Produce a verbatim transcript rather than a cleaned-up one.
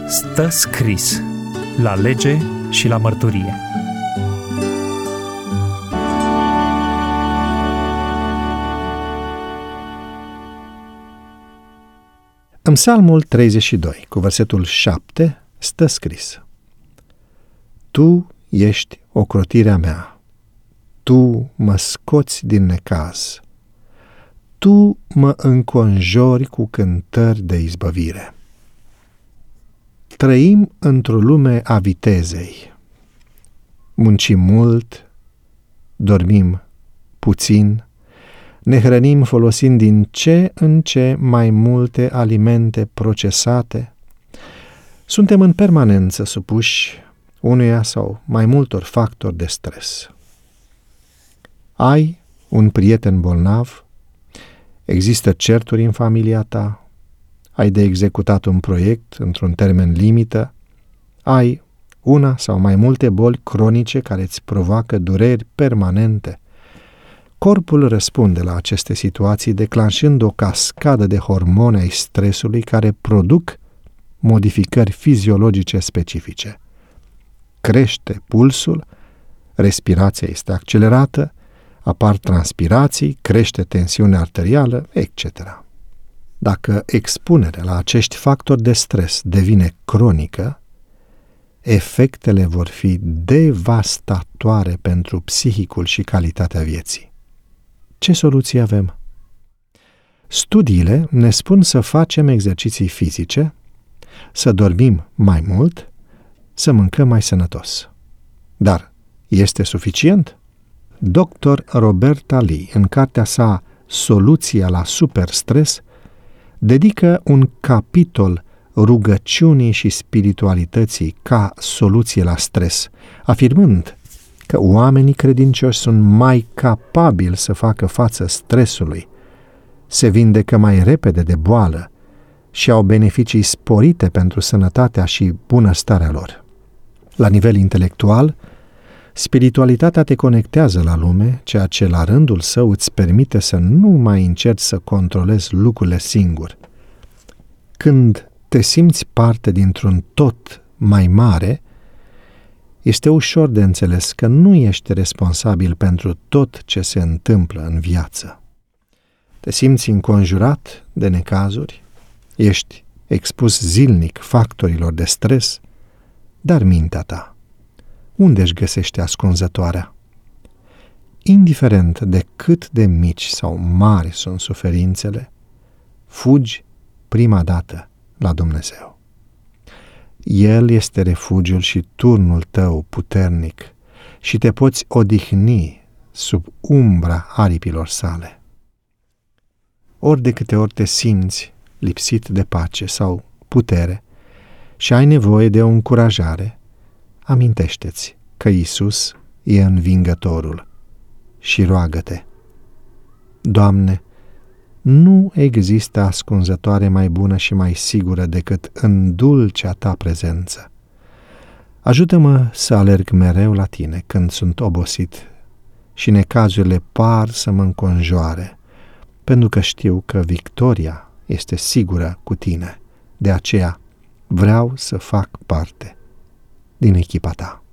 Stă scris la lege și la mărturie. În Psalmul treizeci și doi, cu versetul șapte, stă scris: Tu ești ocrotirea mea, Tu mă scoți din necaz, Tu mă înconjori cu cântări de izbăvire. Trăim într-o lume a vitezei. Muncim mult, dormim puțin, ne hrănim folosind din ce în ce mai multe alimente procesate. Suntem în permanență supuși unuia sau mai multor factori de stres. Ai un prieten bolnav, există certuri în familia ta, ai de executat un proiect într-un termen limită, ai una sau mai multe boli cronice care îți provoacă dureri permanente. Corpul răspunde la aceste situații declanșând o cascadă de hormoni ai stresului care produc modificări fiziologice specifice. Crește pulsul, respirația este accelerată, apar transpirații, crește tensiunea arterială, et cetera. Dacă expunerea la acești factori de stres devine cronică, efectele vor fi devastatoare pentru psihicul și calitatea vieții. Ce soluții avem? Studiile ne spun să facem exerciții fizice, să dormim mai mult, să mâncăm mai sănătos. Dar este suficient? doctor Roberta Lee, în cartea sa Soluția la superstres, dedică un capitol rugăciunii și spiritualității ca soluție la stres, afirmând că oamenii credincioși sunt mai capabili să facă față stresului, se vindecă mai repede de boală și au beneficii sporite pentru sănătatea și bunăstarea lor. La nivel intelectual, spiritualitatea te conectează la lume, ceea ce la rândul său îți permite să nu mai încerci să controlezi lucrurile singur. Când te simți parte dintr-un tot mai mare, este ușor de înțeles că nu ești responsabil pentru tot ce se întâmplă în viață. Te simți înconjurat de necazuri, ești expus zilnic factorilor de stres, dar mintea ta, unde își găsește ascunzătoarea? Indiferent de cât de mici sau mari sunt suferințele, fugi prima dată la Dumnezeu. El este refugiul și turnul tău puternic și te poți odihni sub umbra aripilor sale. Ori de câte ori te simți lipsit de pace sau putere și ai nevoie de o încurajare, amintește-ți că Iisus e învingătorul și roagă-te: Doamne, nu există ascunzătoare mai bună și mai sigură decât în dulcea ta prezență. Ajută-mă să alerg mereu la tine când sunt obosit și necazurile par să mă înconjoare, pentru că știu că victoria este sigură cu tine. De aceea vreau să fac parte din echipa ta.